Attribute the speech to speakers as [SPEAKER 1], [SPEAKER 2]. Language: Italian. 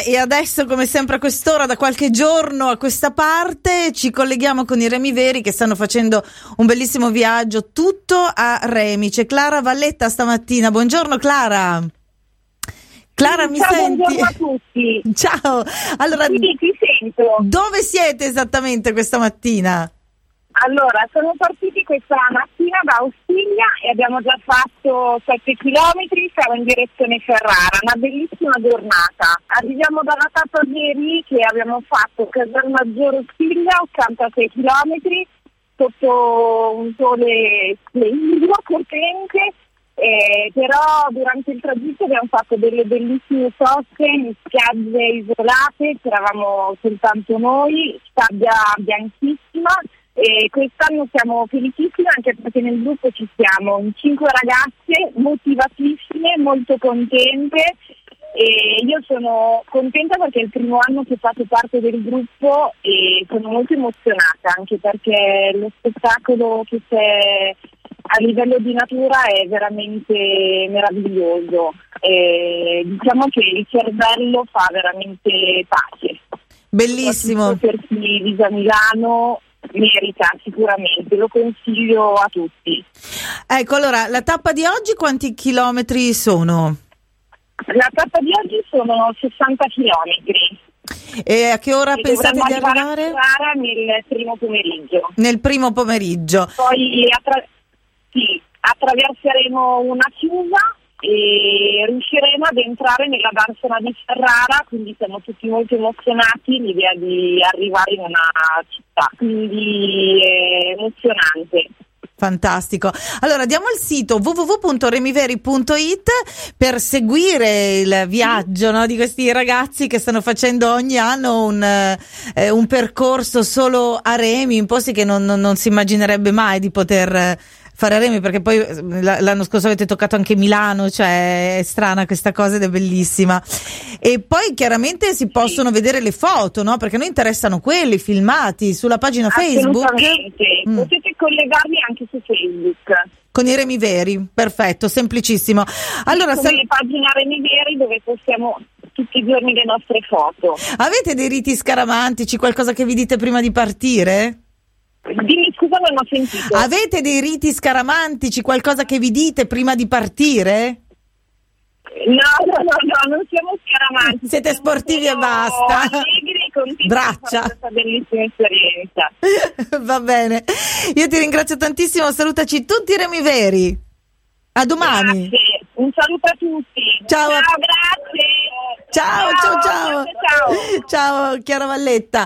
[SPEAKER 1] e adesso, come sempre a quest'ora, da qualche giorno a questa parte, ci colleghiamo con i Remi Veri che stanno facendo un bellissimo viaggio tutto a Remi. C'è Clara Valletta stamattina. Buongiorno Clara. Clara, mi senti?
[SPEAKER 2] Buongiorno a tutti.
[SPEAKER 1] Ciao. Allora,
[SPEAKER 2] sì, ti sento.
[SPEAKER 1] Dove siete esattamente questa mattina?
[SPEAKER 2] Allora, sono partiti questa mattina da Ostiglia e abbiamo già fatto 7 chilometri, siamo in direzione Ferrara, una bellissima giornata. Arriviamo dalla tappa ieri che abbiamo fatto Casalmaggiore Ostiglia, 86 chilometri, sotto un sole splendido, potente, però durante il tragitto abbiamo fatto delle bellissime soste in spiagge isolate, c'eravamo soltanto noi, sabbia bianchissima. E quest'anno siamo felicissimi anche perché nel gruppo ci siamo in 5 ragazze motivatissime, molto contente, e io sono contenta perché è il primo anno che faccio parte del gruppo e sono molto emozionata anche perché lo spettacolo che c'è a livello di natura è veramente meraviglioso, diciamo che il cervello fa veramente pace.
[SPEAKER 1] Bellissimo.
[SPEAKER 2] Per chi vive a Milano merita sicuramente, lo consiglio a tutti.
[SPEAKER 1] Ecco, allora, la tappa di oggi quanti chilometri sono?
[SPEAKER 2] La tappa di oggi sono 60 chilometri.
[SPEAKER 1] E a che ora pensate di arrivare?
[SPEAKER 2] Nel primo pomeriggio.
[SPEAKER 1] Nel primo pomeriggio.
[SPEAKER 2] Poi attraverseremo una chiusa e riusciremo ad entrare nella darsena di Ferrara, quindi siamo tutti molto emozionati l'idea di arrivare in una città, quindi è emozionante.
[SPEAKER 1] Fantastico. Allora diamo il sito www.remiveri.it per seguire il viaggio, no, di questi ragazzi che stanno facendo ogni anno un percorso solo a Remi, in posti che non si immaginerebbe mai di poter fare a Remi, perché poi l'anno scorso avete toccato anche Milano, cioè è strana questa cosa ed è bellissima. E poi chiaramente si possono vedere le foto, no? Perché a noi interessano quelli filmati sulla pagina Facebook.
[SPEAKER 2] Assolutamente, potete collegarvi anche su Facebook.
[SPEAKER 1] Con i Remi Veri, perfetto, semplicissimo. Allora,
[SPEAKER 2] come pagina Remi Veri dove postiamo tutti i giorni le nostre foto.
[SPEAKER 1] Avete dei riti scaramantici, qualcosa che vi dite prima di partire?
[SPEAKER 2] Dimmi scusa, non ho sentito.
[SPEAKER 1] Avete dei riti scaramantici, qualcosa che vi dite prima di partire?
[SPEAKER 2] No, non siamo scaramantici.
[SPEAKER 1] Siete sportivi e basta.
[SPEAKER 2] Allegri, contenti
[SPEAKER 1] braccia.
[SPEAKER 2] di fare questa bellissima esperienza.
[SPEAKER 1] Va bene. Io ti ringrazio tantissimo, salutaci tutti i Remi Veri. A domani.
[SPEAKER 2] Grazie. Un saluto a tutti.
[SPEAKER 1] Ciao,
[SPEAKER 2] grazie.
[SPEAKER 1] Ciao. Ciao, Chiara Valletta.